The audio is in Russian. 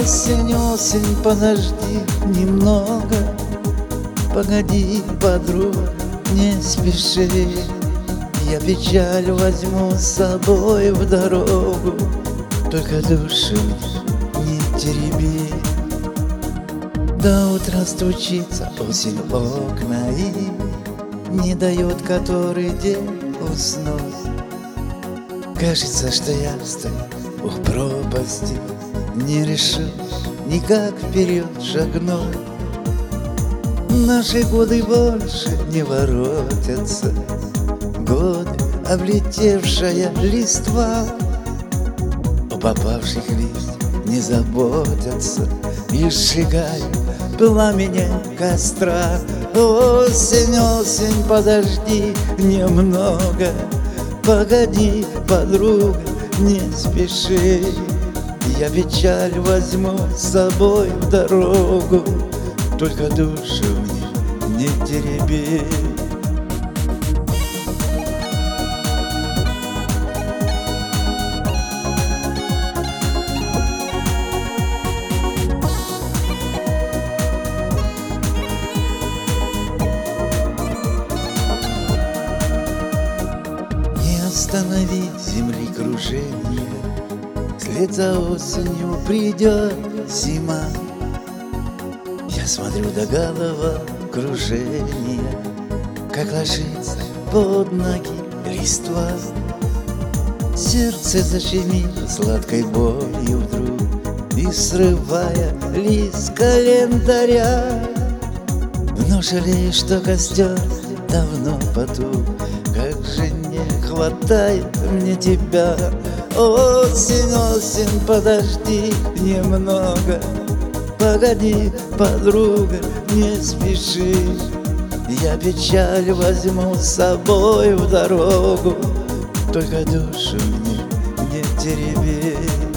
Осень, осень, подожди немного, погоди, подруга, не спеши. Я печаль возьму с собой в дорогу, только душу не тереби. До утра стучится осень в окна и не дает который день уснуть. Кажется, что я стою у пропасти, не решил никак вперед шагнуть. Наши годы больше не воротятся, годы, облетевшая листва. О попавших листьях не заботятся и сжигают пламени костра. Осень, осень, подожди немного, погоди, подруга, не спеши. Я печаль возьму с собой в дорогу, только душу мне не тереби. Останови земли кружение, вслед за осенью придет зима. Я смотрю до головокружения, как ложится под ноги листва. Сердце защемило сладкой болью вдруг, и срывая лист календаря, вновь жалею, что костер давно потух. Как же не хватает мне тебя. Осень, осень, подожди немного, погоди, подруга, не спеши. Я печаль возьму с собой в дорогу, только душу мне не тереби.